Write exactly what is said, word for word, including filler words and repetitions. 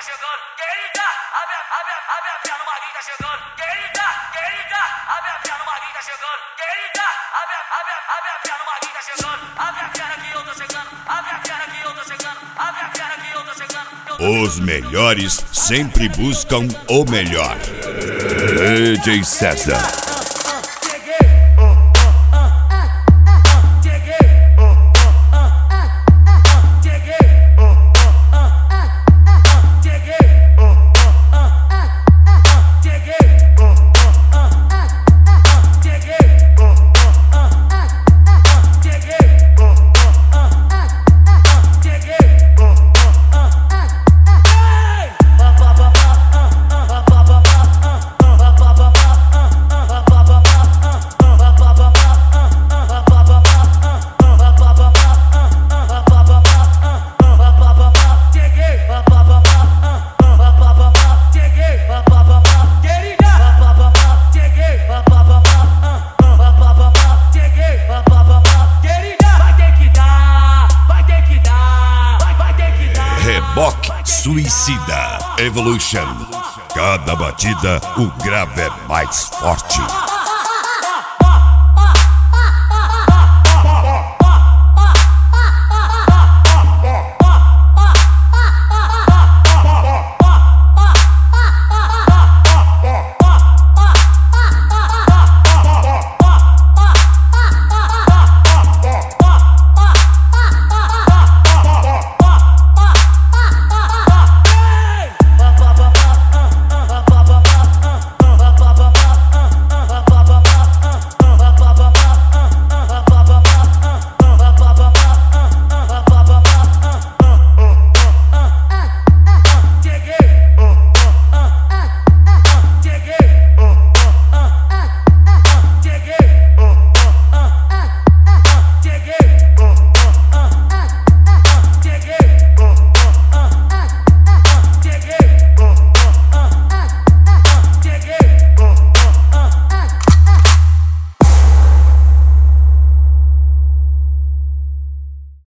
chegando. Querida, abre, abre, abre a perna, o Maguinho tá chegando. Querida, querida, abre a perna, o Maguinho tá chegando. Querida, abre, abre, abre a perna, o Maguinho tá chegando. Abre a perna que eu tô chegando. Abre a perna que eu tô chegando. Abre a perna que eu tô chegando. Eu tô Os melhores sempre buscam o melhor. D J César. Reboque Suicida Evolution. Cada batida o grave é mais forte.